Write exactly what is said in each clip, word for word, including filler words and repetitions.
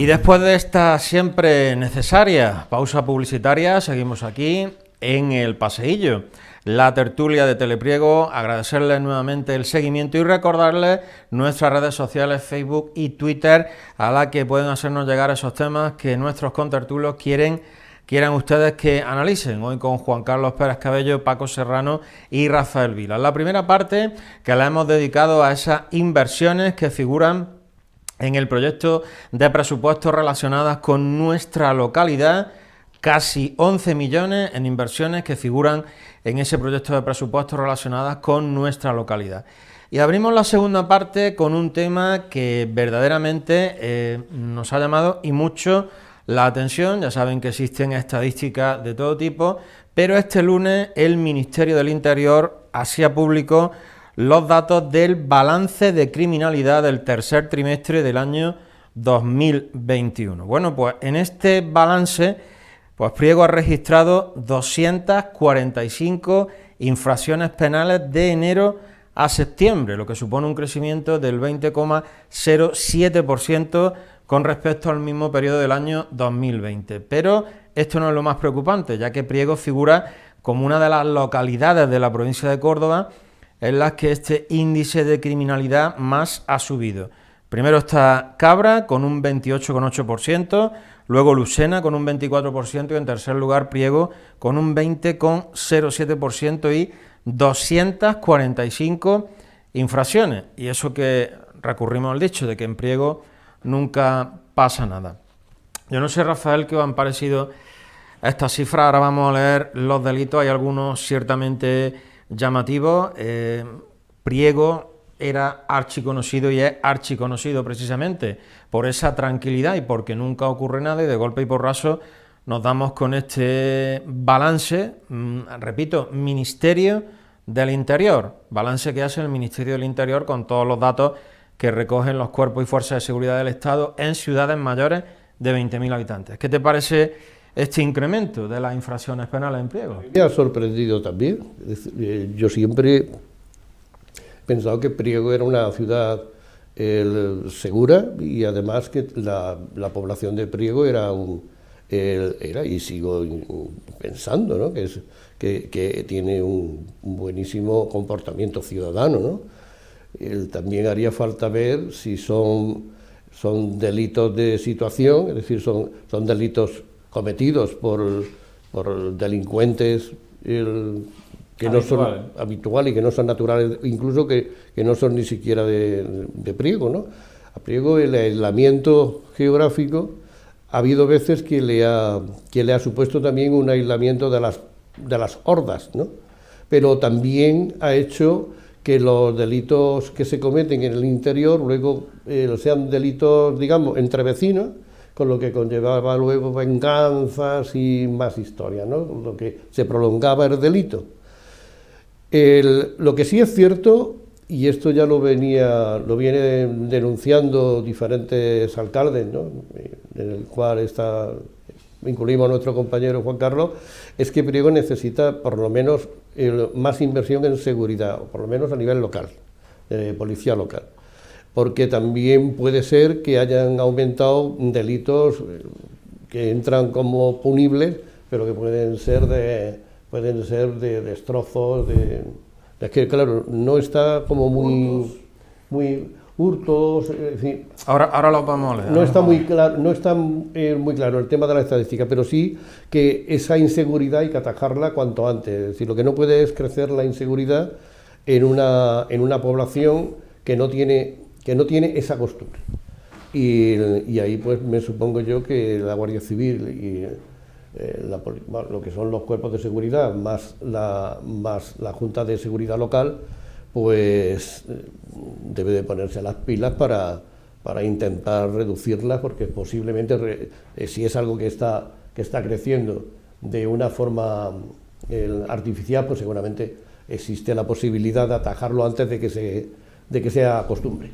Y después de esta siempre necesaria pausa publicitaria, seguimos aquí en el paseillo, la tertulia de Telepriego. Agradecerles nuevamente el seguimiento y recordarles nuestras redes sociales, Facebook y Twitter, a la que pueden hacernos llegar esos temas que nuestros contertulios quieren quieran ustedes que analicen hoy con Juan Carlos Pérez Cabello, Paco Serrano y Rafael Vila. La primera parte que la hemos dedicado a esas inversiones que figuran en el proyecto de presupuestos relacionadas con nuestra localidad, casi once millones en inversiones que figuran en ese proyecto de presupuestos relacionadas con nuestra localidad. Y abrimos la segunda parte con un tema que verdaderamente eh, nos ha llamado y mucho la atención. Ya saben que existen estadísticas de todo tipo, pero este lunes el Ministerio del Interior hacía público los datos del balance de criminalidad del tercer trimestre del año dos mil veintiuno. Bueno, pues en este balance, pues Priego ha registrado doscientas cuarenta y cinco infracciones penales de enero a septiembre, lo que supone un crecimiento del veinte coma cero siete por ciento con respecto al mismo periodo del año dos mil veinte. Pero esto no es lo más preocupante, ya que Priego figura como una de las localidades de la provincia de Córdoba en las que este índice de criminalidad más ha subido. Primero está Cabra con un veintiocho coma ocho por ciento, luego Lucena con un veinticuatro por ciento y en tercer lugar Priego con un veinte coma cero siete por ciento y doscientas cuarenta y cinco infracciones. Y eso que recurrimos al dicho de que en Priego nunca pasa nada. Yo no sé, Rafael, qué os han parecido estas cifras. Ahora vamos a leer los delitos, hay algunos ciertamente llamativos. eh, Priego era archiconocido y es archiconocido precisamente por esa tranquilidad y porque nunca ocurre nada, y de golpe y porrazo nos damos con este balance, mmm, repito, Ministerio del Interior, balance que hace el Ministerio del Interior con todos los datos que recogen los cuerpos y fuerzas de seguridad del Estado en ciudades mayores de veinte mil habitantes. ¿Qué te parece este incremento de las infracciones penales en Priego? Me ha sorprendido también. Yo siempre he pensado que Priego era una ciudad el, segura, y además que la, la población de Priego era, un, el, era y sigo pensando, ¿no? que, es, que, que tiene un, un buenísimo comportamiento ciudadano, ¿no? El, también haría falta ver si son, son delitos de situación, es decir, son, son delitos cometidos por, por delincuentes el, que no son habituales y que no son naturales, incluso que, que no son ni siquiera de, de Priego, ¿no? A Priego el aislamiento geográfico ha habido veces que le ha, que le ha supuesto también un aislamiento de las, de las hordas, ¿no? Pero también ha hecho que los delitos que se cometen en el interior luego eh, sean delitos, digamos, entre vecinos, con lo que conllevaba luego venganzas y más historias, ¿no? Lo que se prolongaba el delito. El, lo que sí es cierto, y esto ya lo venía, lo viene denunciando diferentes alcaldes, ¿no? En el cual está, incluimos a nuestro compañero Juan Carlos, es que Priego necesita por lo menos el, más inversión en seguridad, o por lo menos a nivel local, de policía local. Porque también puede ser que hayan aumentado delitos que entran como punibles, pero que pueden ser de pueden ser de destrozos, de, es que claro, no está como muy muy hurtos, en fin. Ahora, ahora lo vamos a leer. No está muy claro, no está eh, muy claro el tema de la estadística, pero sí que esa inseguridad hay que atajarla cuanto antes. Es decir, lo que no puede es crecer la inseguridad en una en una población que no tiene que no tiene esa costumbre. Y, y ahí pues me supongo yo que la Guardia Civil y eh, la, lo que son los cuerpos de seguridad, más la, más la Junta de Seguridad Local, pues debe de ponerse las pilas para, para intentar reducirlas, porque posiblemente, re, eh, si es algo que está, que está creciendo de una forma eh, artificial, pues seguramente existe la posibilidad de atajarlo antes de que, se, de que sea costumbre.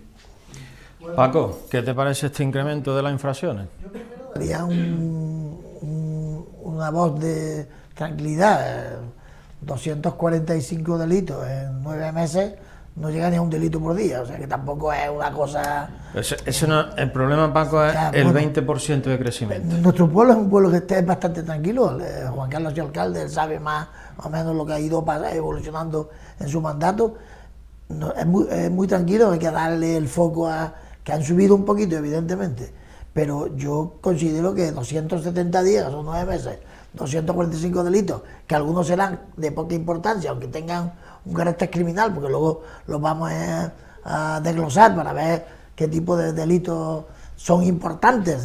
Paco, ¿qué te parece este incremento de las infracciones? Yo primero daría un, un, una voz de tranquilidad. doscientos cuarenta y cinco delitos en nueve meses no llega ni a un delito por día, o sea que tampoco es una cosa... Ese, ese no, el problema, Paco, es Ya, el bueno, veinte por ciento de crecimiento. Nuestro pueblo es un pueblo que está bastante tranquilo. Eh, Juan Carlos, el alcalde, él sabe más o menos lo que ha ido evolucionando en su mandato. No, es, muy, es muy tranquilo, hay que darle el foco a que han subido un poquito, evidentemente, pero yo considero que doscientos setenta días o nueve meses, doscientos cuarenta y cinco delitos, que algunos serán de poca importancia, aunque tengan un carácter criminal, porque luego los vamos a, a desglosar para ver qué tipo de delitos son importantes,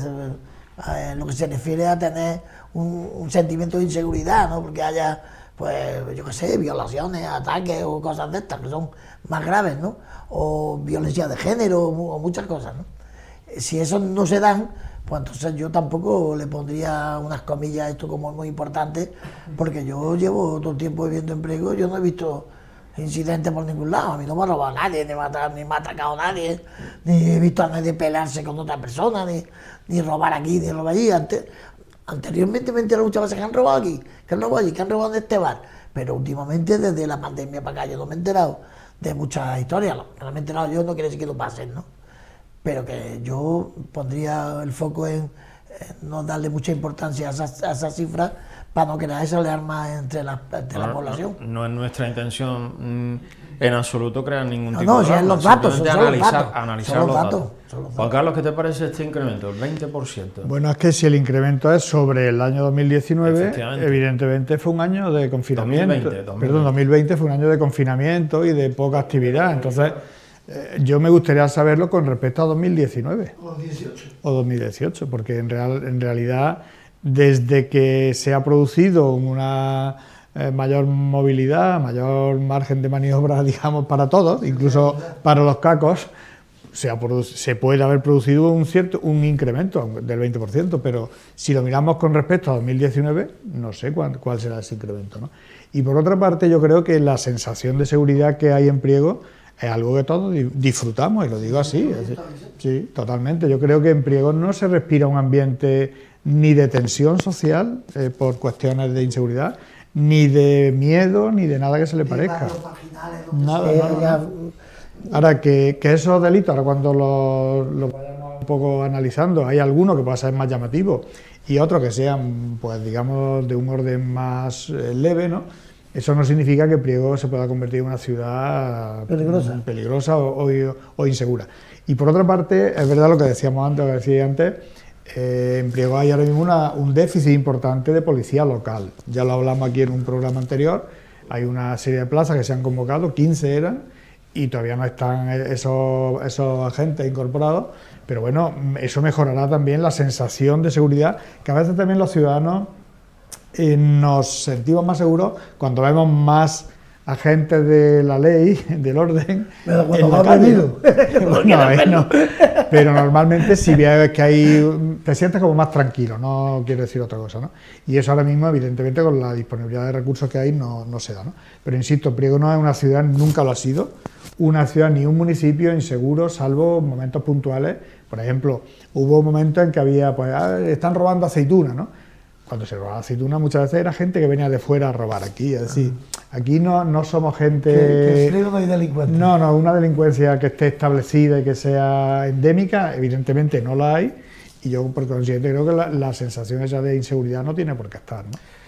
eh, en lo que se refiere a tener un, un sentimiento de inseguridad, ¿no? Porque haya, pues, yo qué sé, violaciones, ataques o cosas de estas, que son más graves, ¿no? O violencia de género, o muchas cosas, ¿no? Si esos no se dan, pues entonces yo tampoco le pondría unas comillas a esto como muy importante, porque yo llevo todo el tiempo viviendo en Priego, yo no he visto incidentes por ningún lado, a mí no me ha robado nadie, ni me ha, ni me ha atacado nadie, ni he visto a nadie pelearse con otra persona, ni, ni robar aquí, ni robar allí. Ante, anteriormente me entero muchas veces que han robado aquí, que han robado allí, que han robado en este bar, pero últimamente desde la pandemia para acá yo no me he enterado de muchas historias, no me he enterado yo, no quiere decir que no pasen, ¿no? Pero que yo pondría el foco en, en no darle mucha importancia a esas, a esas cifras para no crear esa alarma entre la, entre no, la población. No, no es nuestra intención mmm, en absoluto crear ningún no, tipo no, de si alarma, los datos, son, son analizar, los datos, analizar son los los datos, datos. son los datos. Juan Carlos, ¿qué te parece este incremento? El veinte por ciento. Bueno, es que si el incremento es sobre el año dos mil diecinueve, evidentemente fue un año de confinamiento. dos mil veinte, dos mil veinte. Perdón, dos mil veinte fue un año de confinamiento y de poca actividad. Entonces, eh, yo me gustaría saberlo con respecto a dos mil diecinueve. O dieciocho. O dos mil dieciocho, porque en, real, en realidad, desde que se ha producido una eh, mayor movilidad, mayor margen de maniobra, digamos, para todos, incluso para los cacos, se, ha se puede haber producido un cierto un incremento del veinte por ciento, pero si lo miramos con respecto a dos mil diecinueve, no sé cuál, cuál será ese incremento, ¿no? Y por otra parte, yo creo que la sensación de seguridad que hay en Priego es algo que todos disfrutamos, y lo digo así, así. Sí, totalmente. Yo creo que en Priego no se respira un ambiente ni de tensión social eh, por cuestiones de inseguridad, ni de miedo, ni de nada que se le parezca. Nada, eh, nada, nada. Ahora, que, que esos delitos, ahora cuando los lo vayamos un poco analizando, hay algunos que puedan ser más llamativos y otros que sean, pues digamos, de un orden más eh, leve, ¿no? Eso no significa que Priego se pueda convertir en una ciudad peligrosa, peligrosa o, o, o insegura. Y por otra parte, es verdad lo que decíamos antes, lo que decía antes, eh, en Priego hay ahora mismo una, un déficit importante de policía local. Ya lo hablamos aquí en un programa anterior, hay una serie de plazas que se han convocado, quince eran, y todavía no están esos, esos agentes incorporados, pero bueno, eso mejorará también la sensación de seguridad, que a veces también los ciudadanos eh, nos sentimos más seguros cuando vemos más agentes de la ley, del orden, pero en la calle. Bueno, eh, no. Pero normalmente si ves que hay, te sientes como más tranquilo, no quiero decir otra cosa, ¿no? Y eso ahora mismo, evidentemente, con la disponibilidad de recursos que hay, no, no se da, ¿no? Pero insisto, Priego no es una ciudad, nunca lo ha sido, una ciudad ni un municipio inseguro, salvo momentos puntuales. Por ejemplo, hubo momentos en que había, pues, ah, están robando aceitunas, ¿no? Cuando se robaba aceituna muchas veces era gente que venía de fuera a robar aquí, es decir, aquí no, no somos gente... Que, que en Priego no hay delincuencia. No, no, una delincuencia que esté establecida y que sea endémica, evidentemente no la hay, y yo por consiguiente creo que la, la sensación esa de inseguridad no tiene por qué estar,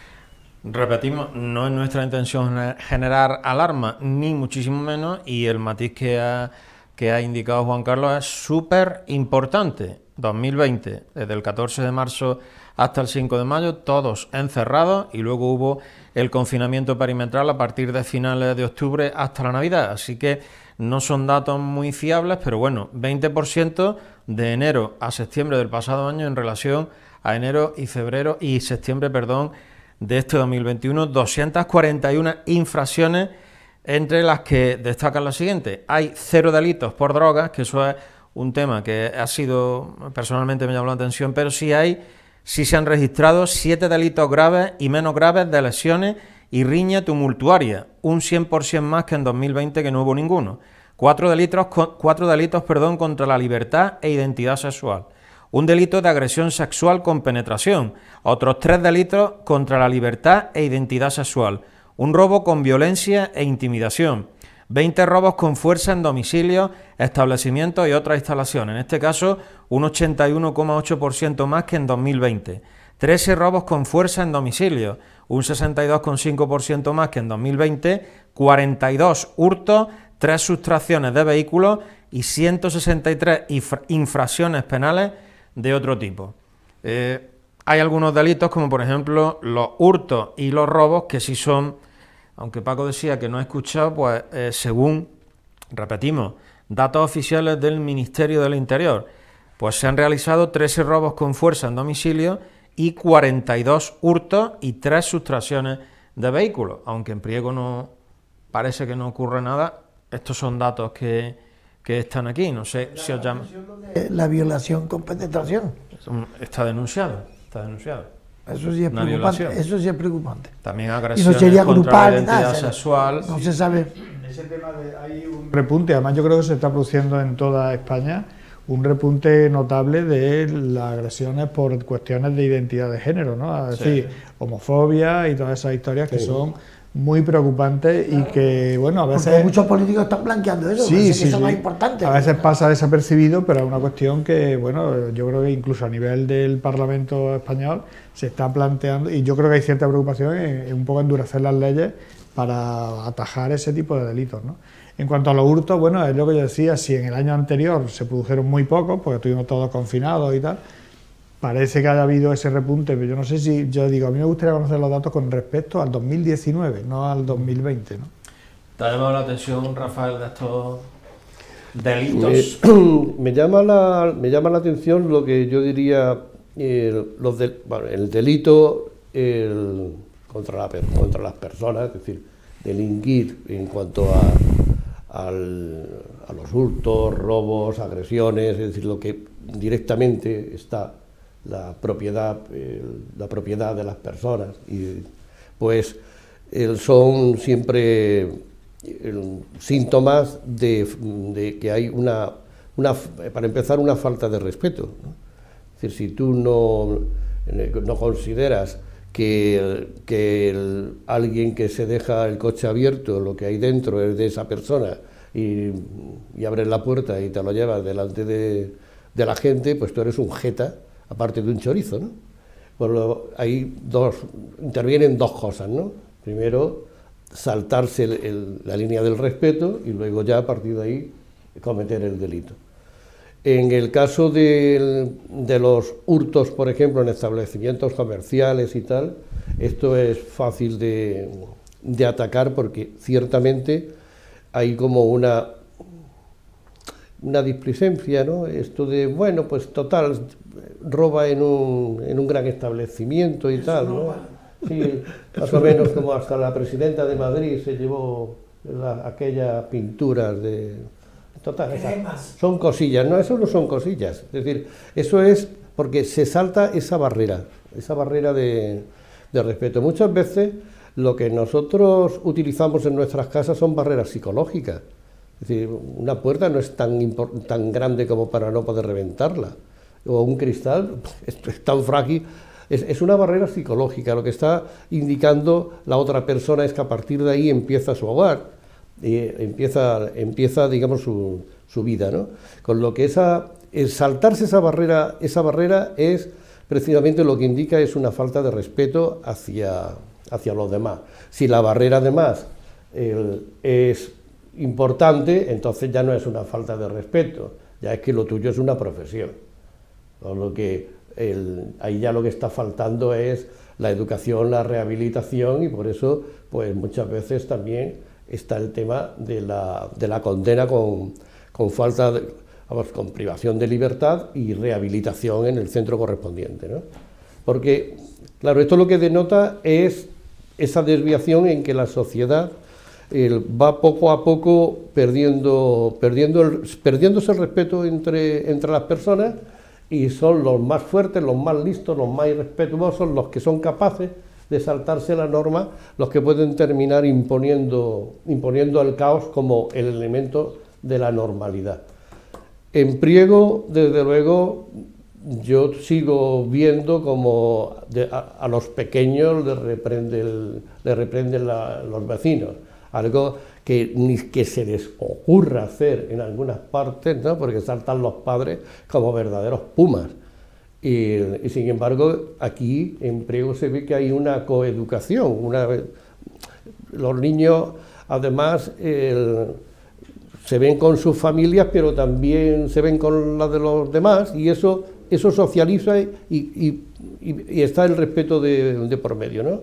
¿no? Repetimos, no es nuestra intención generar alarma, ni muchísimo menos, y el matiz que ha, que ha indicado Juan Carlos es súper importante. dos mil veinte, desde el catorce de marzo hasta el cinco de mayo, todos encerrados, y luego hubo el confinamiento perimetral a partir de finales de octubre hasta la Navidad. Así que no son datos muy fiables, pero bueno, veinte por ciento de enero a septiembre del pasado año en relación a enero y febrero y septiembre, perdón, de este dos mil veintiuno, doscientas cuarenta y una infracciones, entre las que destacan las siguientes. Hay cero delitos por drogas, que eso es un tema que ha sido, personalmente me llamó la atención, pero sí hay, sí se han registrado siete delitos graves y menos graves de lesiones y riña tumultuaria, un cien por ciento más que en dos mil veinte, que no hubo ninguno. Cuatro delitos, cuatro delitos perdón, contra la libertad e identidad sexual. Un delito de agresión sexual con penetración. Otros tres delitos contra la libertad e identidad sexual. Un robo con violencia e intimidación. veinte robos con fuerza en domicilios, establecimientos y otras instalaciones, en este caso un ochenta y uno coma ocho por ciento más que en dos mil veinte. trece robos con fuerza en domicilios, un sesenta y dos coma cinco por ciento más que en dos mil veinte, cuarenta y dos hurtos, tres sustracciones de vehículos y ciento sesenta y tres infra infracciones penales de otro tipo. Eh, hay algunos delitos como por ejemplo los hurtos y los robos que sí son, aunque Paco decía que no he escuchado, pues eh, según, repetimos, datos oficiales del Ministerio del Interior, pues se han realizado trece robos con fuerza en domicilio y cuarenta y dos hurtos y tres sustracciones de vehículos. Aunque en Priego no parece que no ocurre nada, estos son datos que, que están aquí. No sé si os llama. La violación con penetración. Está denunciado, está denunciado. Eso sí es Una preocupante. violación. Eso sí es preocupante. También Y no agresiones sería contra grupal, la identidad nada, sexual. No se sabe. Ese tema de, hay un repunte, además yo creo que se está produciendo en toda España un repunte notable de las agresiones por cuestiones de identidad de género, ¿no? Es Sí. decir, homofobia y todas esas historias que Sí. son muy preocupantes y que, bueno, a Porque veces... muchos políticos están blanqueando eso. Sí, parece sí, que eso sí. no es importante. A veces pasa desapercibido, pero es una cuestión que, bueno, yo creo que incluso a nivel del Parlamento español se está planteando, y yo creo que hay cierta preocupación en, en un poco endurecer las leyes para atajar ese tipo de delitos, ¿no? En cuanto a los hurtos, bueno, es lo que yo decía, si en el año anterior se produjeron muy pocos, porque estuvimos todos confinados y tal, parece que haya habido ese repunte, pero yo no sé si, yo digo, a mí me gustaría conocer los datos con respecto al dos mil diecinueve, no al dos mil veinte, ¿no? ¿Te ha llamado la atención, Rafael, de estos delitos? Me, me llama la, me llama la atención lo que yo diría, eh, los de, bueno, el delito el, contra, la, contra las personas, es decir, delinquir en cuanto a, al, a los hurtos, robos, agresiones, es decir, lo que directamente está la propiedad, el, la propiedad de las personas, y pues el, son siempre el, síntomas de, de que hay una, una, para empezar, una falta de respeto, ¿no? Es decir, si tú no, no consideras que, el, que el, alguien que se deja el coche abierto, lo que hay dentro es de esa persona, y, y abres la puerta y te lo llevas delante de, de la gente, pues tú eres un jeta, aparte de un chorizo, ¿no? Bueno, ahí dos, intervienen dos cosas, ¿no? Primero, saltarse el, el, la línea del respeto, y luego ya a partir de ahí cometer el delito. En el caso de, de los hurtos, por ejemplo, en establecimientos comerciales y tal, esto es fácil de, de atacar, porque ciertamente hay como una, una displicencia, ¿no? Esto de, bueno, pues total, roba en un, en un gran establecimiento y tal, ¿no? Sí, más o menos como hasta la presidenta de Madrid se llevó la, aquellas pinturas de... Total, esas son cosillas, no, eso no son cosillas, es decir, eso es porque se salta esa barrera, esa barrera de, de respeto. Muchas veces lo que nosotros utilizamos en nuestras casas son barreras psicológicas, es decir, una puerta no es tan, tan grande como para no poder reventarla, o un cristal es, es tan frágil, es, es una barrera psicológica, lo que está indicando la otra persona es que a partir de ahí empieza su hogar. Y empieza, empieza digamos, su, su vida, ¿no? Con lo que esa, el saltarse esa barrera, esa barrera es precisamente lo que indica es una falta de respeto hacia, hacia los demás. Si la barrera además el, es importante, entonces ya no es una falta de respeto, ya es que lo tuyo es una profesión. Con lo que el, ahí ya lo que está faltando es la educación, la rehabilitación, y por eso pues muchas veces también está el tema de la, de la condena con, con falta de, vamos, con privación de libertad y rehabilitación en el centro correspondiente, ¿no? Porque, claro, esto lo que denota es esa desviación en que la sociedad eh, va poco a poco perdiendo, perdiendo el, perdiéndose el respeto entre, entre las personas, y son los más fuertes, los más listos, los más irrespetuosos, los que son capaces de saltarse la norma, los que pueden terminar imponiendo, imponiendo el caos como el elemento de la normalidad. En Priego, desde luego, yo sigo viendo como de, a, a los pequeños les reprende el, les reprenden la, los vecinos, algo que ni que se les ocurra hacer en algunas partes, ¿no? Porque saltan los padres como verdaderos pumas. Y, y sin embargo, aquí en Priego se ve que hay una coeducación. Una, los niños, además, el, se ven con sus familias, pero también se ven con las de los demás, y eso, eso socializa y, y, y, y está el respeto de, de por medio, ¿no?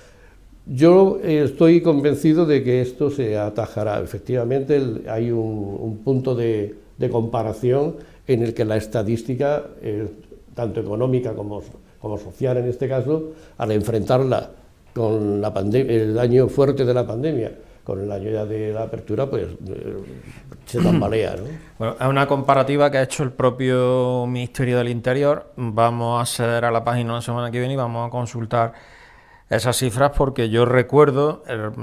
Yo estoy convencido de que esto se atajará. Efectivamente, el, hay un, un punto de, de comparación en el que la estadística, eh, tanto económica como, como social en este caso, al enfrentarla con la pandemia, el año fuerte de la pandemia, con el año ya de la apertura, pues eh, se tambalea, ¿no? Bueno, es una comparativa que ha hecho el propio Ministerio del Interior. Vamos a acceder a la página la semana que viene y vamos a consultar esas cifras, porque yo recuerdo,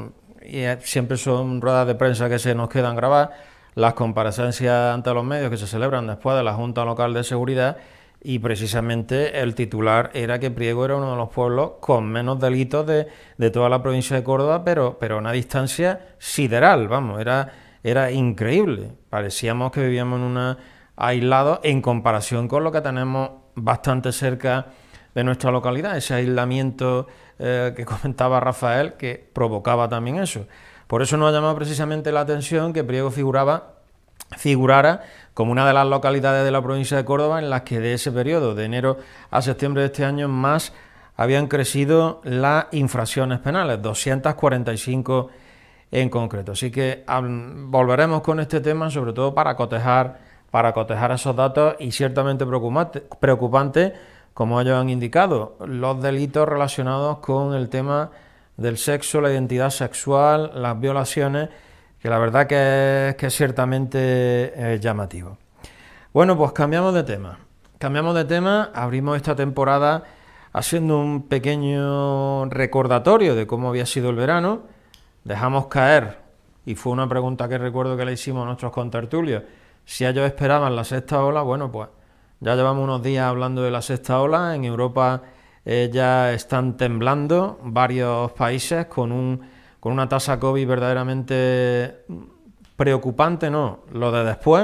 y siempre son ruedas de prensa que se nos quedan grabadas, las comparecencias ante los medios que se celebran después de la Junta Local de Seguridad, y precisamente el titular era que Priego era uno de los pueblos con menos delitos de, de toda la provincia de Córdoba, pero, pero a una distancia sideral, vamos, era, era increíble. Parecíamos que vivíamos en una aislado en comparación con lo que tenemos bastante cerca de nuestra localidad, ese aislamiento eh, que comentaba Rafael, que provocaba también eso. Por eso nos ha llamado precisamente la atención que Priego figuraba, figurara como una de las localidades de la provincia de Córdoba en las que de ese periodo, de enero a septiembre de este año, más habían crecido las infracciones penales, doscientas cuarenta y cinco en concreto. Así que um, volveremos con este tema, sobre todo para cotejar, para cotejar esos datos, y ciertamente preocupante, preocupante, como ellos han indicado, los delitos relacionados con el tema del sexo, la identidad sexual, las violaciones, que la verdad que es, que es ciertamente eh, llamativo. Bueno, pues cambiamos de tema. Cambiamos de tema, abrimos esta temporada haciendo un pequeño recordatorio de cómo había sido el verano. Dejamos caer, y fue una pregunta que recuerdo que le hicimos a nuestros contertulios, si ellos esperaban la sexta ola. Bueno, pues ya llevamos unos días hablando de la sexta ola. En Europa eh, ya están temblando varios países con un con una tasa COVID verdaderamente preocupante, no, lo de después.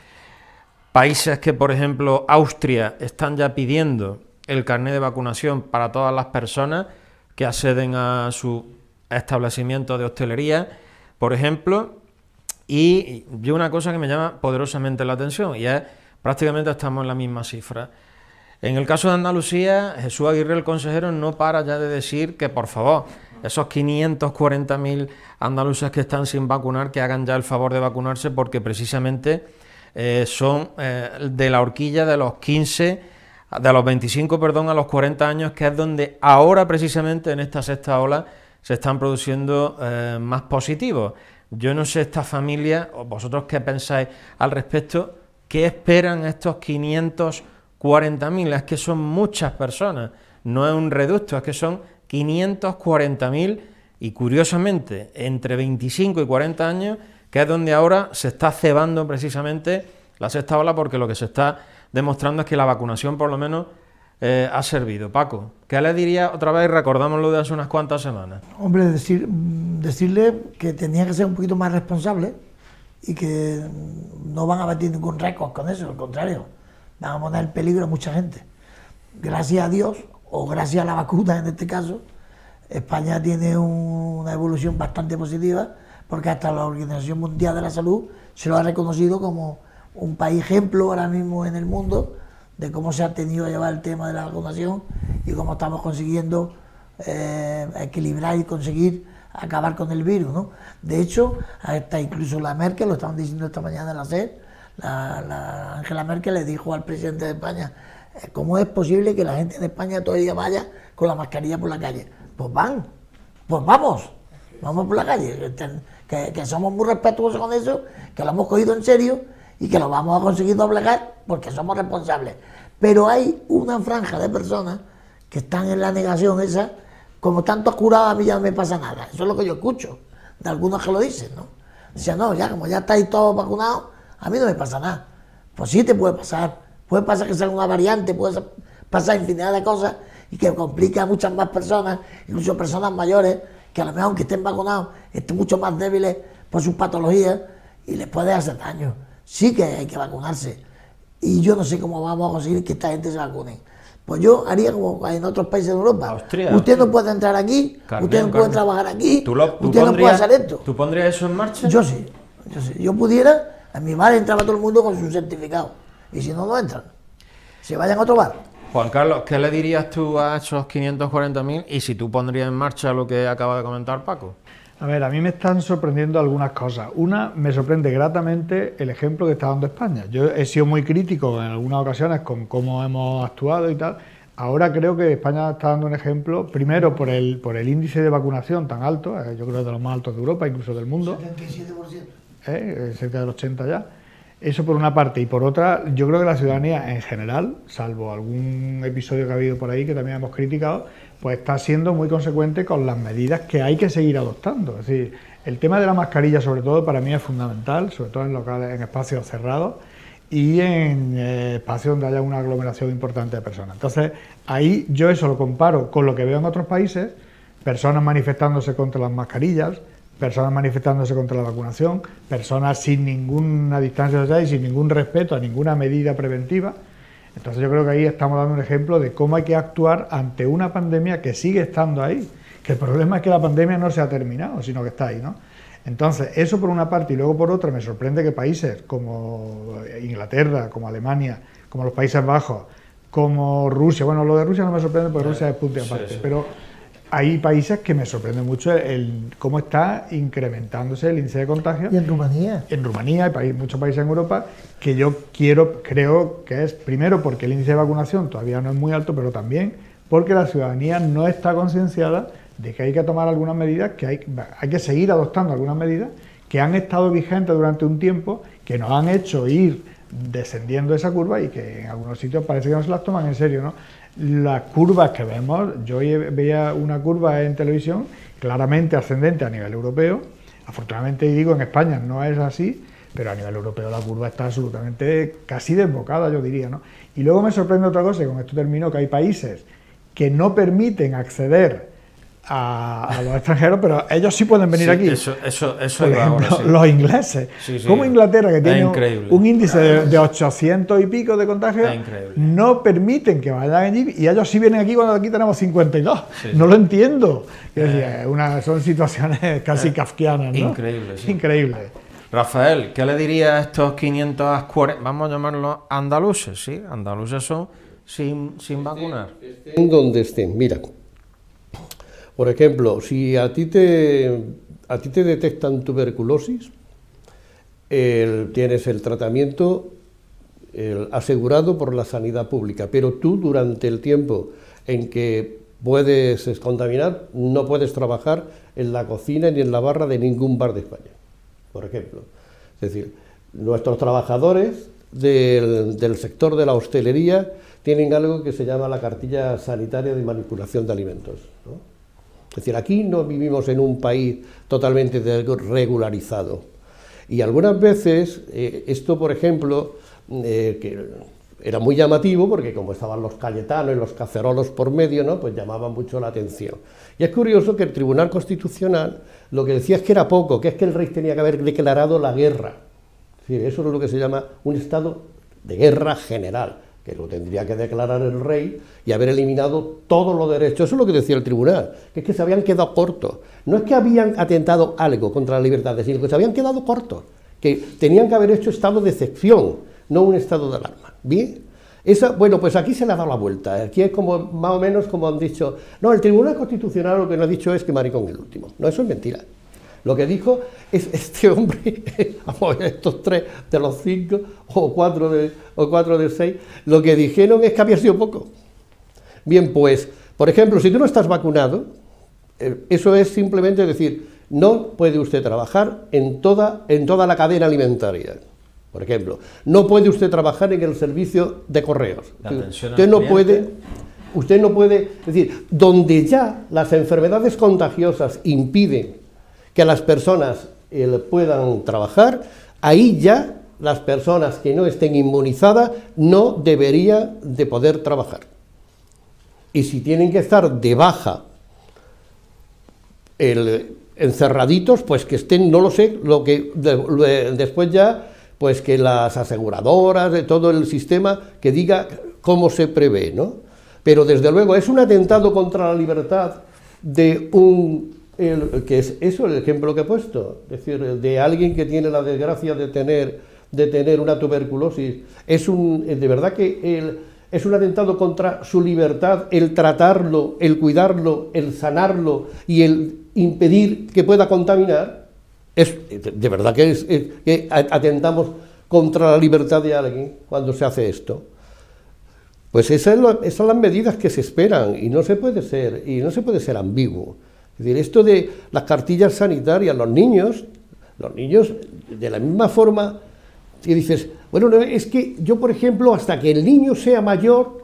Países que, por ejemplo, Austria, están ya pidiendo el carnet de vacunación para todas las personas que acceden a su establecimiento de hostelería, por ejemplo. Y yo una cosa que me llama poderosamente la atención, y es prácticamente estamos en la misma cifra. En el caso de Andalucía, Jesús Aguirre, el consejero, no para ya de decir que, por favor, esos quinientos cuarenta mil andaluces que están sin vacunar, que hagan ya el favor de vacunarse, porque precisamente eh, son eh, de la horquilla de los quince, de los veinticinco, perdón, a los cuarenta años, que es donde ahora precisamente en esta sexta ola se están produciendo eh, más positivos. Yo no sé esta familia, o vosotros qué pensáis al respecto, qué esperan estos quinientos cuarenta mil, es que son muchas personas, no es un reducto, es que son quinientos cuarenta mil, y curiosamente entre veinticinco y cuarenta años, que es donde ahora se está cebando precisamente la sexta ola, porque lo que se está demostrando es que la vacunación por lo menos eh, ha servido. Paco, ¿qué le diría otra vez? Recordamos lo de hace unas cuantas semanas. Hombre, decir, decirle que tenía que ser un poquito más responsable y que no van a batir ningún récord con eso, al contrario, van a poner en peligro a mucha gente. Gracias a Dios, o gracias a la vacuna en este caso, España tiene un, una evolución bastante positiva, porque hasta la Organización Mundial de la Salud se lo ha reconocido como un país ejemplo ahora mismo en el mundo de cómo se ha tenido a llevar el tema de la vacunación y cómo estamos consiguiendo eh, equilibrar y conseguir acabar con el virus, ¿no? De hecho, hasta incluso la Merkel, lo estaban diciendo esta mañana en la SER, la, la Angela Merkel le dijo al presidente de España: ¿cómo es posible que la gente en España todavía vaya con la mascarilla por la calle? Pues van, pues vamos, vamos por la calle, que, que somos muy respetuosos con eso, que lo hemos cogido en serio y que lo vamos a conseguir doblegar porque somos responsables. Pero hay una franja de personas que están en la negación esa, como tanto curado, a mí ya no me pasa nada. Eso es lo que yo escucho de algunos que lo dicen, ¿no? Dicen, no, ya como ya estáis todos vacunados, a mí no me pasa nada. Pues sí te puede pasar, puede pasar que sea una variante, puede pasar infinidad de cosas y que complique a muchas más personas, incluso personas mayores, que a lo mejor aunque estén vacunados, estén mucho más débiles por sus patologías y les puede hacer daño. Sí que hay que vacunarse. Y yo no sé cómo vamos a conseguir que esta gente se vacune. Pues yo haría como en otros países de Europa. Austria, usted no puede entrar aquí, Carmen, usted no Carmen. puede trabajar aquí, ¿Tú lo, tú usted no puede pondrías- hacer esto. ¿Tú pondrías eso en marcha? Yo sí, yo sí. Yo pudiera, en mi bar entraba todo el mundo con su certificado. Y si no, no entran. Se vayan a otro bar. Juan Carlos, ¿qué le dirías tú a esos quinientos cuarenta mil y si tú pondrías en marcha lo que acaba de comentar Paco? A ver, a mí me están sorprendiendo algunas cosas. Una, me sorprende gratamente el ejemplo que está dando España. Yo he sido muy crítico en algunas ocasiones con cómo hemos actuado y tal. Ahora creo que España está dando un ejemplo, primero por el, por el índice de vacunación tan alto, eh, yo creo que es de los más altos de Europa, incluso del mundo, setenta y siete por ciento. eh, cerca del ochenta ya. Eso por una parte. Y por otra, yo creo que la ciudadanía en general, salvo algún episodio que ha habido por ahí que también hemos criticado, pues está siendo muy consecuente con las medidas que hay que seguir adoptando. Es decir, el tema de la mascarilla, sobre todo, para mí es fundamental, sobre todo en locales, en espacios cerrados y en eh, espacios donde haya una aglomeración importante de personas. Entonces, ahí yo eso lo comparo con lo que veo en otros países, personas manifestándose contra las mascarillas, personas manifestándose contra la vacunación, personas sin ninguna distancia social y sin ningún respeto a ninguna medida preventiva. Entonces yo creo que ahí estamos dando un ejemplo de cómo hay que actuar ante una pandemia que sigue estando ahí, que el problema es que la pandemia no se ha terminado, sino que está ahí, ¿no? Entonces, eso por una parte, y luego por otra, me sorprende que países como Inglaterra, como Alemania, como los Países Bajos, como Rusia, bueno, lo de Rusia no me sorprende porque Rusia es punto y aparte, Sí, sí. pero hay países que me sorprende mucho el cómo está incrementándose el índice de contagio. Y en Rumanía. En Rumanía, hay país- muchos países en Europa, que yo quiero, creo que es, primero, porque el índice de vacunación todavía no es muy alto, pero también porque la ciudadanía no está concienciada de que hay que tomar algunas medidas, que hay, hay que seguir adoptando algunas medidas que han estado vigentes durante un tiempo, que nos han hecho ir descendiendo esa curva y que en algunos sitios parece que no se las toman en serio, ¿no? Las curvas que vemos, yo veía una curva en televisión claramente ascendente a nivel europeo, afortunadamente, y digo, en España no es así, pero a nivel europeo la curva está absolutamente casi desbocada, yo diría, ¿no? Y luego me sorprende otra cosa, y con esto termino, que hay países que no permiten acceder a, a los extranjeros, pero ellos sí pueden venir Sí, aquí. Eso, eso, eso Por iba ejemplo, ahora, sí. los ingleses. Sí, sí. Como Inglaterra, que Es tiene un, increíble. un índice de, de ochocientos y pico de contagios, Es increíble. no permiten que vayan allí y ellos sí vienen aquí cuando aquí tenemos cincuenta y dos. Sí, no sí. lo entiendo. Quiero decir, es una- son situaciones casi kafkianas, ¿no? Increíble, sí. Increíble. Rafael, ¿qué le diría a estos quinientos cuarenta, vamos a llamarlos andaluces, sí? Andaluces son sin, sin vacunar. Estén donde estén. Mira, por ejemplo, si a ti te, a ti te detectan tuberculosis, el- tienes el tratamiento el, asegurado por la sanidad pública, pero tú durante el tiempo en que puedes contaminar, no puedes trabajar en la cocina ni en la barra de ningún bar de España, por ejemplo. Es decir, nuestros trabajadores del, del sector de la hostelería tienen algo que se llama la cartilla sanitaria de manipulación de alimentos, ¿no? Es decir, aquí no vivimos en un país totalmente regularizado. Y algunas veces, eh, esto por ejemplo, eh, que era muy llamativo, porque como estaban los cayetanos y los cacerolos por medio, ¿no?, pues llamaba mucho la atención. Y es curioso que el Tribunal Constitucional lo que decía es que era poco, que es que el rey tenía que haber declarado la guerra. Es decir, eso es lo que se llama un estado de guerra general, que lo tendría que declarar el rey y haber eliminado todos los derechos. Eso es lo que decía el tribunal, que es que se habían quedado cortos. No es que habían atentado algo contra la libertad, sino que se habían quedado cortos, que tenían que haber hecho estado de excepción, no un estado de alarma. ¿Bien? Esa, bueno, pues aquí se le ha dado la vuelta. Aquí es como, más o menos como han dicho, no, el Tribunal Constitucional lo que no ha dicho es que maricón es el último. No, eso es mentira. Lo que dijo es este hombre, estos tres de los cinco o cuatro de, o cuatro de seis, lo que dijeron es que había sido poco. Bien, pues, por ejemplo, si tú no estás vacunado, eh, eso es simplemente decir, no puede usted trabajar en toda, en toda la cadena alimentaria. Por ejemplo, no puede usted trabajar en el servicio de correos. La atención al Usted no cliente. puede, usted no puede, es decir, donde ya las enfermedades contagiosas impiden que las personas eh, puedan trabajar, ahí ya las personas que no estén inmunizadas no deberían de poder trabajar. Y si tienen que estar de baja el, encerraditos, pues que estén, no lo sé, lo que de, de, después ya, pues que las aseguradoras, de todo el sistema, que diga cómo se prevé, ¿no? Pero desde luego es un atentado contra la libertad de un, el, que es eso el ejemplo que he puesto, es decir, de alguien que tiene la desgracia de tener, de tener una tuberculosis, es un, de verdad que el, es un atentado contra su libertad, el tratarlo, el cuidarlo, el sanarlo y el impedir que pueda contaminar, es, de verdad que, es, es, que atentamos contra la libertad de alguien cuando se hace esto. Pues esas son las medidas que se esperan y no se puede ser, y no se puede ser ambiguo. Es decir, esto de las cartillas sanitarias, los niños, los niños de la misma forma, que dices, bueno, no, es que yo, por ejemplo, hasta que el niño sea mayor,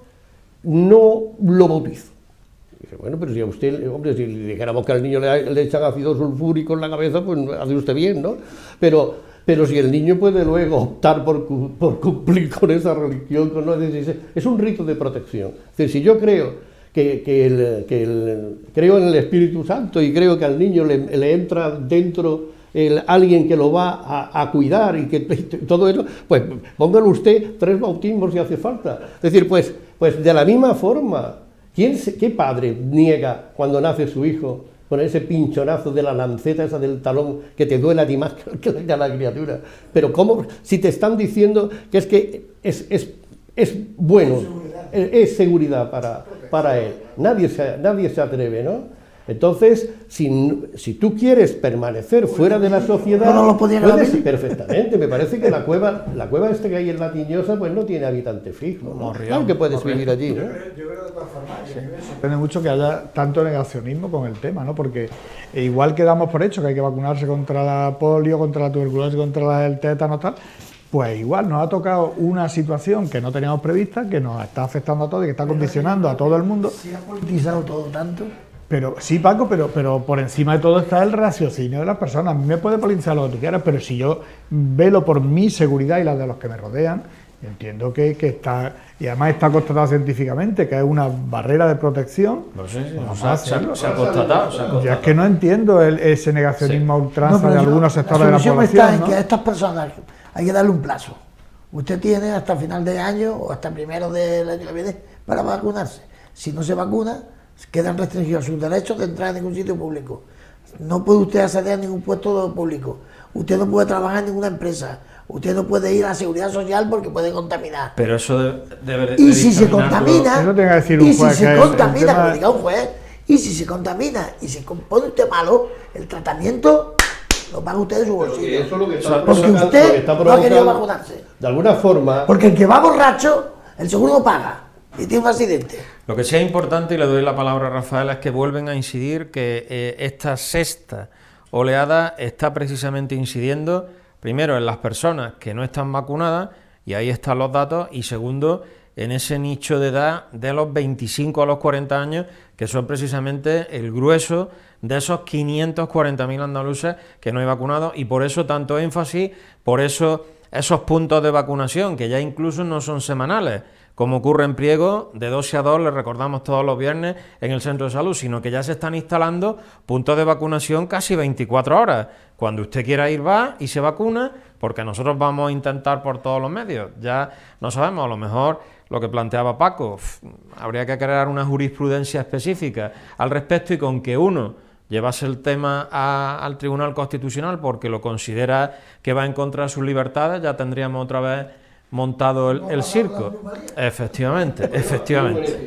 no lo bautizo. Dice, bueno, pero si a usted, hombre, si le dijéramos que al niño le, le echan ácido sulfúrico en la cabeza, pues hace usted bien, ¿no? Pero, pero si el niño puede luego optar por, por cumplir con esa religión, con, no, es, es un rito de protección. Es decir, si yo creo que, que, el, que el, creo en el Espíritu Santo y creo que al niño le, le entra dentro el, alguien que lo va a, a cuidar y que todo eso, pues póngale usted tres bautismos si hace falta. Es decir, pues, pues de la misma forma, ¿quién se, ¿qué padre niega cuando nace su hijo con ese pinchonazo de la lanceta esa del talón que te duele a ti más que a la criatura? Pero cómo, si te están diciendo que es que es, es, es bueno, es, es seguridad para, para él, nadie se, nadie se atreve, ¿no? Entonces, si, si tú quieres permanecer fuera de la sociedad, no, no lo puedes perfectamente. Me parece que la cueva, la cueva esta que hay en La Tiñosa, pues no tiene habitante fijo, ¿no? Claro que puedes vivir allí, ¿no? Yo creo, yo creo de todas formas, sí. Me sorprende mucho que haya tanto negacionismo con el tema, ¿no? Porque igual que damos por hecho que hay que vacunarse contra la polio, contra la tuberculosis, contra el tétano, tal, pues igual nos ha tocado una situación que no teníamos prevista, que nos está afectando a todos y que está condicionando a todo el mundo. Se ha politizado todo tanto. Pero sí, Paco, pero, pero por encima de todo está el raciocinio de las personas. A mí me puede politizar lo que tú quieras, pero si yo velo por mi seguridad y la de los que me rodean, entiendo que, que está, y además está constatado científicamente, que es una barrera de protección. No sé, sí, pues no, se, ha, se, ha, se ha constatado. Se ha constatado. Yo es que no entiendo el, ese negacionismo sí. ultranza no, de algunos yo, sectores de la población. La solución está en ¿no? que a estas personas hay que darle un plazo. Usted tiene hasta final de año o hasta primero del año que viene para vacunarse. Si no se vacuna, quedan restringidos sus derechos de entrar en ningún sitio público. No puede usted acceder a ningún puesto público. Usted no puede trabajar en ninguna empresa. Usted no puede ir a la seguridad social porque puede contaminar. Pero eso debe, debe de Y si se contamina, eso tenga que decir un y si juez se que contamina, tema... como diga un juez, y si se contamina y se pone usted malo, el tratamiento lo paga usted de su bolsillo. Eso es lo que está porque usted no ha querido vacunarse. De alguna forma. Porque el que va borracho, el seguro no paga. Y tiene un accidente. Lo que sí es importante, y le doy la palabra a Rafael, es que vuelven a incidir que eh, esta sexta oleada está precisamente incidiendo, primero, en las personas que no están vacunadas, y ahí están los datos, y segundo, en ese nicho de edad de los veinticinco a los cuarenta años, que son precisamente el grueso de esos quinientos cuarenta mil andaluces que no hay vacunados, y por eso tanto énfasis, por eso esos puntos de vacunación, que ya incluso no son semanales, como ocurre en Priego, de doce a dos, les recordamos todos los viernes en el centro de salud, sino que ya se están instalando puntos de vacunación casi veinticuatro horas. Cuando usted quiera ir va y se vacuna, porque nosotros vamos a intentar por todos los medios. Ya no sabemos, a lo mejor lo que planteaba Paco, habría que crear una jurisprudencia específica al respecto y con que uno llevase el tema a, al Tribunal Constitucional porque lo considera que va en contra de sus libertades, ya tendríamos otra vez montado el, el circo. Efectivamente, efectivamente.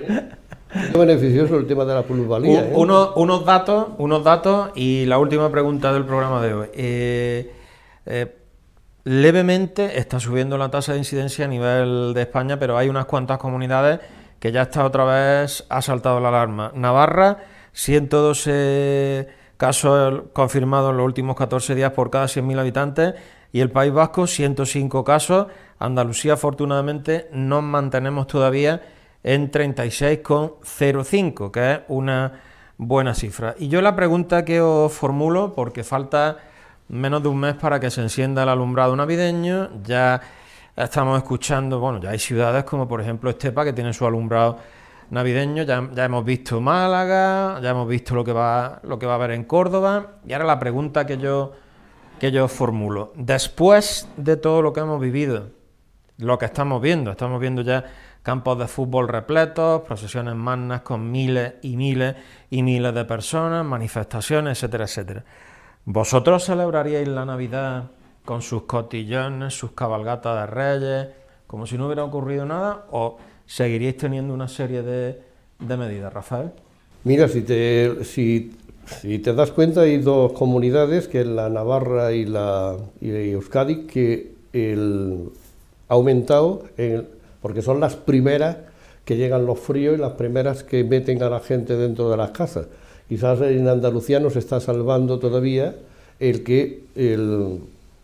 Muy beneficioso el tema de la plusvalía. ¿eh? Uno, unos datos, unos datos y la última pregunta del programa de hoy. Eh, eh, levemente está subiendo la tasa de incidencia a nivel de España, pero hay unas cuantas comunidades que ya está otra vez ha saltado la alarma. Navarra, ciento doce casos confirmados en los últimos catorce días por cada cien mil habitantes, y el País Vasco, ciento cinco casos. Andalucía, afortunadamente, nos mantenemos todavía en treinta y seis coma cero cinco, que es una buena cifra. Y yo la pregunta que os formulo, porque falta menos de un mes para que se encienda el alumbrado navideño, ya estamos escuchando, bueno, ya hay ciudades como por ejemplo Estepa, que tiene su alumbrado navideño, ya, ya hemos visto Málaga, ya hemos visto lo que va, lo que va a haber en Córdoba, y ahora la pregunta que yo, que yo formulo, después de todo lo que hemos vivido, lo que estamos viendo, estamos viendo ya campos de fútbol repletos, procesiones magnas con miles y miles y miles de personas, manifestaciones, etcétera, etcétera. ¿Vosotros celebraríais la Navidad con sus cotillones, sus cabalgatas de Reyes, como si no hubiera ocurrido nada, o seguiríais teniendo una serie de, de medidas, Rafael? Mira, si te, si, si te das cuenta, hay dos comunidades, que es la Navarra y la y Euskadi, que el, ha aumentado, el, porque son las primeras que llegan los fríos y las primeras que meten a la gente dentro de las casas. Quizás en Andalucía nos está salvando todavía el que el,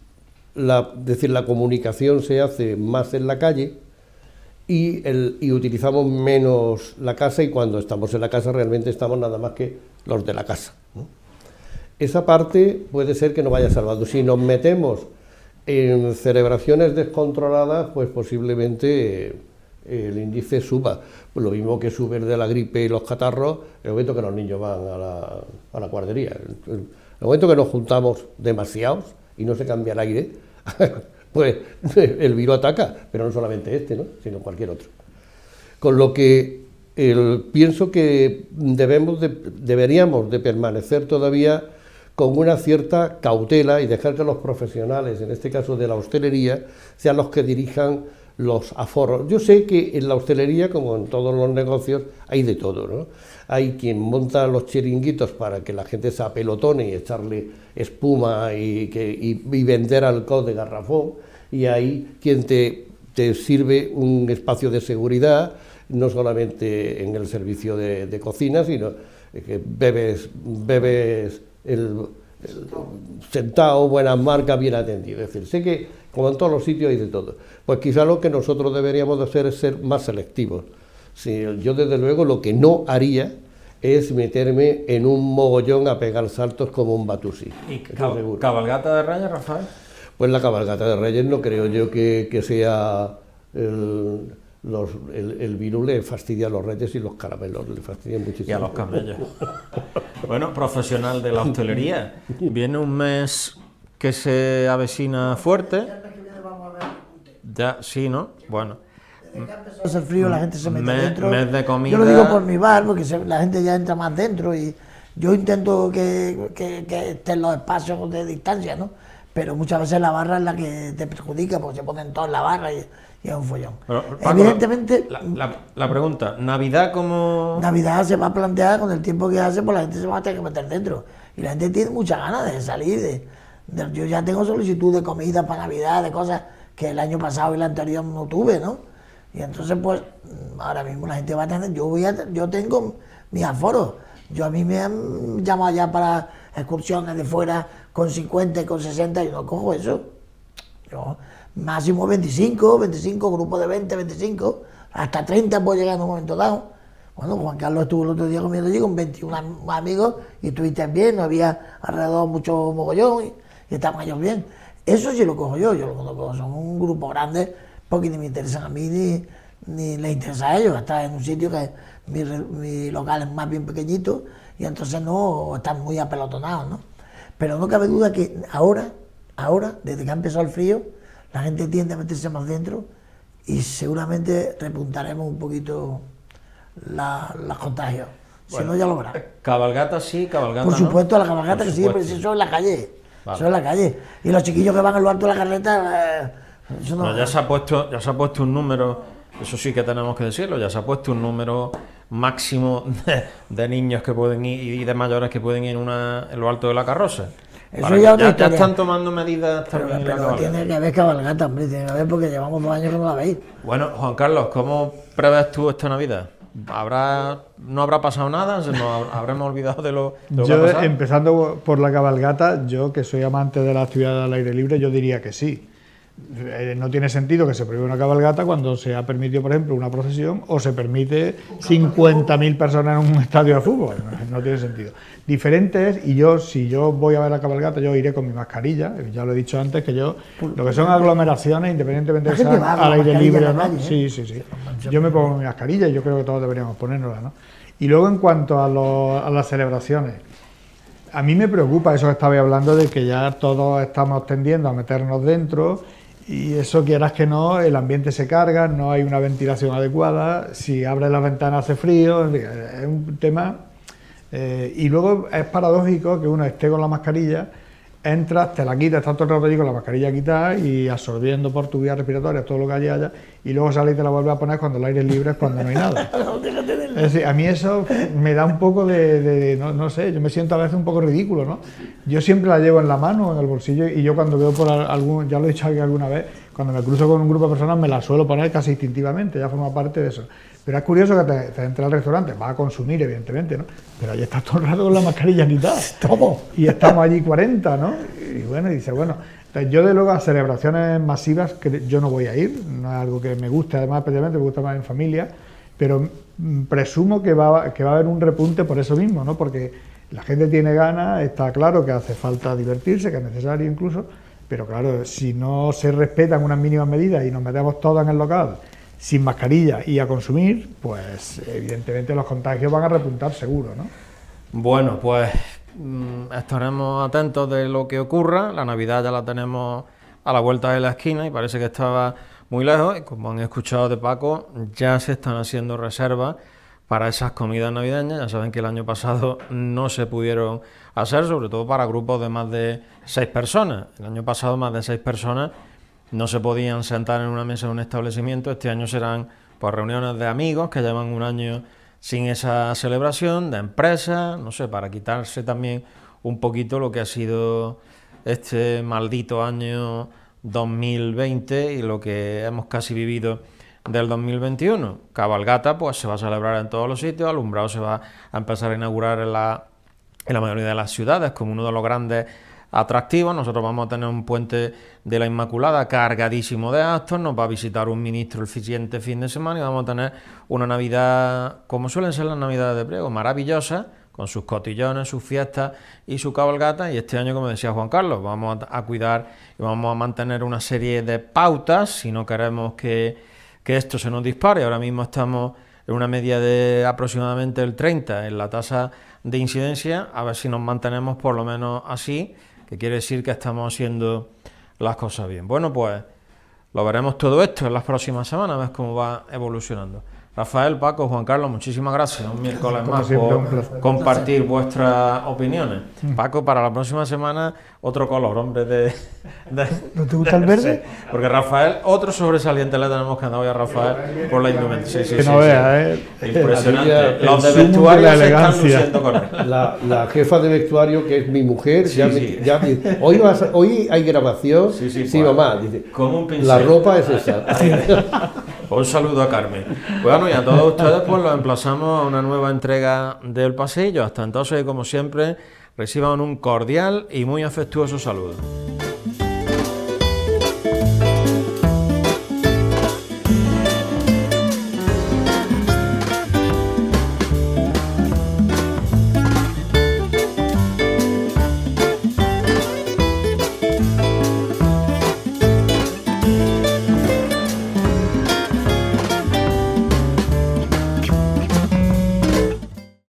la, decir, la comunicación se hace más en la calle y, el, y utilizamos menos la casa, y cuando estamos en la casa realmente estamos nada más que los de la casa, ¿no? Esa parte puede ser que nos vaya salvando. Si nos metemos en celebraciones descontroladas, pues posiblemente eh, el índice suba. Pues lo mismo que sube el de la gripe y los catarros, el momento que los niños van a la, a la guardería. El, el momento que nos juntamos demasiados y no se cambia el aire, pues el virus ataca, pero no solamente este, ¿no?, sino cualquier otro. Con lo que el, pienso que debemos de, deberíamos de permanecer todavía con una cierta cautela y dejar que los profesionales, en este caso de la hostelería, sean los que dirijan los aforos. Yo sé que en la hostelería, como en todos los negocios, hay de todo, ¿no? Hay quien monta los chiringuitos para que la gente se apelotone y echarle espuma y, que, y, y vender alcohol de garrafón, y hay quien te, te sirve un espacio de seguridad, no solamente en el servicio de, de cocina, sino que bebes, bebes el, el sentado, buenas marcas, bien atendido. Es decir, sé que como en todos los sitios hay de todo. Pues quizá lo que nosotros deberíamos de hacer es ser más selectivos. Sí, yo desde luego lo que no haría es meterme en un mogollón a pegar saltos como un Batusi. ¿Y cab cabalgata de Reyes, Rafael? Pues la cabalgata de Reyes no creo yo que, que sea... El, los, el, el virus le fastidia a los reyes y los caramelos le fastidian muchísimo. Y a los camellos. Bueno, profesional de la hostelería, viene un mes que se avecina fuerte. Ya, sí, ¿no? Bueno. Desde que empezó a hacer frío, la gente se mete mes, dentro. Mes de comida. Yo lo digo por mi bar, porque se, la gente ya entra más dentro y yo intento que, que, que estén los espacios de distancia, ¿no? Pero muchas veces la barra es la que te perjudica, porque se ponen todos en la barra y, y es un follón. Pero, Paco, evidentemente... La, la, la pregunta, ¿Navidad como...? Navidad se va a plantear con el tiempo que hace, pues la gente se va a tener que meter dentro. Y la gente tiene muchas ganas de salir. De, de, yo ya tengo solicitud de comida para Navidad, de cosas que el año pasado y el anterior no tuve, ¿no? Y entonces, pues, ahora mismo la gente va a tener... Yo, voy a, yo tengo mis aforos. Yo a mí me han llamado ya para excursiones de fuera con cincuenta y con sesenta, y no cojo eso. Yo, máximo veinticinco, veinticinco, grupos de veinte, veinticinco, hasta treinta puedo llegar en un momento dado. Bueno, Juan Carlos estuvo el otro día comiendo allí con veintiún amigos y estuviste bien, no había alrededor mucho mogollón y, y estaban ellos bien. Eso sí lo cojo yo, yo lo cojo, son un grupo grande porque ni me interesan a mí ni, ni les interesa a ellos. Estar en un sitio que mi, mi local es más bien pequeñito y entonces no están muy apelotonados, ¿no? Pero no cabe duda que ahora, ahora, desde que ha empezado el frío, la gente tiende a meterse más dentro y seguramente repuntaremos un poquito la, los contagios. Bueno, si no, ya lo verás. Cabalgata sí, cabalgata Por supuesto, no. la cabalgata que sí, pero eso es en la calle. Vale. Eso es en la calle. Y los chiquillos que van al alto de la carreta, eh, eso no... no ya, se ha puesto, ya se ha puesto un número, eso sí que tenemos que decirlo, ya se ha puesto un número máximo de, de niños que pueden ir y de mayores que pueden ir en, una, en lo alto de la carroza. Eso ya, ya, ya están tomando medidas también. Pero, pero tiene que haber cabalgata, hombre, tiene que haber porque llevamos dos años que no la veis. Bueno, Juan Carlos, ¿cómo prevés tú esta Navidad? ¿Habrá, ¿No habrá pasado nada? ¿Nos habremos olvidado de lo, de lo yo, que ha pasado? Empezando por la cabalgata, yo que soy amante de la actividad al aire libre, yo diría que sí. No tiene sentido que se prohíba una cabalgata cuando se ha permitido, por ejemplo, una procesión o se permite cincuenta mil personas en un estadio de fútbol. no tiene sentido. Diferente es, y yo, si yo voy a ver la cabalgata, yo iré con mi mascarilla, ya lo he dicho antes, que yo, lo que son aglomeraciones, independientemente de que sean al aire libre o no, calle, ¿eh? sí, sí, sí, yo me pongo mi mascarilla y yo creo que todos deberíamos ponérnosla, ¿no? Y luego en cuanto a, lo, a las celebraciones, a mí me preocupa eso que estabais hablando de que ya todos estamos tendiendo a meternos dentro. Y eso, quieras que no, el ambiente se carga, no hay una ventilación adecuada, si abres las ventanas hace frío, es un tema... Eh, y luego es paradójico que uno esté con la mascarilla, entras, te la quitas, estás todo el rato allí con la mascarilla quitada y absorbiendo por tu vía respiratoria todo lo que haya, y luego sales y te la vuelves a poner cuando el aire es libre, es cuando no hay nada. Es decir, a mí eso me da un poco de, de, de no, no sé, yo me siento a veces un poco ridículo, ¿no? Yo siempre la llevo en la mano, en el bolsillo, y yo cuando veo por algún, ya lo he dicho aquí alguna vez, cuando me cruzo con un grupo de personas me la suelo poner casi instintivamente, ya forma parte de eso. Pero es curioso que te, te entres al restaurante, vas a consumir, evidentemente, ¿no? Pero allí estás todo el rato con la mascarilla quitada. ¿Cómo? Y estamos allí cuarenta, ¿no? Y bueno, y dice, bueno, yo de luego a celebraciones masivas que yo no voy a ir, no es algo que me guste, además especialmente me gusta más en familia, pero presumo que va, que va a haber un repunte por eso mismo, ¿no? Porque la gente tiene ganas, está claro que hace falta divertirse, que es necesario incluso, pero claro, si no se respetan unas mínimas medidas y nos metemos todos en el local sin mascarilla y a consumir, pues evidentemente los contagios van a repuntar seguro, ¿no? Bueno, pues mmm, estaremos atentos de lo que ocurra. La Navidad ya la tenemos a la vuelta de la esquina y parece que estaba muy lejos, y como han escuchado de Paco, ya se están haciendo reservas para esas comidas navideñas. Ya saben que el año pasado no se pudieron hacer, sobre todo para grupos de más de seis personas. El año pasado más de seis personas no se podían sentar en una mesa de un establecimiento. Este año serán pues reuniones de amigos que llevan un año sin esa celebración, de empresas, no sé, para quitarse también un poquito lo que ha sido este maldito año dos mil veinte y lo que hemos casi vivido del dos mil veintiuno. Cabalgata pues se va a celebrar en todos los sitios, alumbrado se va a empezar a inaugurar en la, en la mayoría de las ciudades como uno de los grandes atractivos. Nosotros vamos a tener un puente de la Inmaculada cargadísimo de actos, nos va a visitar un ministro el siguiente fin de semana y vamos a tener una Navidad, como suelen ser las Navidades de Priego, maravillosa, con sus cotillones, sus fiestas y su cabalgata. Y este año, como decía Juan Carlos, vamos a, a cuidar y vamos a mantener una serie de pautas si no queremos que, que esto se nos dispare. Ahora mismo estamos en una media de aproximadamente el treinta en la tasa de incidencia, a ver si nos mantenemos por lo menos así, que quiere decir que estamos haciendo las cosas bien. Bueno, pues lo veremos todo esto en las próximas semanas, a ver cómo va evolucionando. Rafael, Paco, Juan Carlos, muchísimas gracias. Un miércoles Como más siempre, un por placer. compartir vuestras opiniones. Mm. Paco, para la próxima semana, otro color, hombre, de... de ¿No te gusta el verde? Sí, porque Rafael, otro sobresaliente le tenemos que dar hoy a Rafael por la indumentaria. Sí, sí, que sí, no sí, vea, sí. ¿eh? Impresionante. El Los de sumo vestuario de la se están elegancia. luciendo con él. La, la jefa de vestuario, que es mi mujer, Sí, ya, sí. Me, ya me- hoy, vas a- hoy hay grabación. Sí, sí, sí pues, mamá, dice, con un pincel. la ropa es esa. Un saludo a Carmen. Bueno, y a todos ustedes pues los emplazamos a una nueva entrega del Paseillo. Hasta entonces, y como siempre, reciban un cordial y muy afectuoso saludo.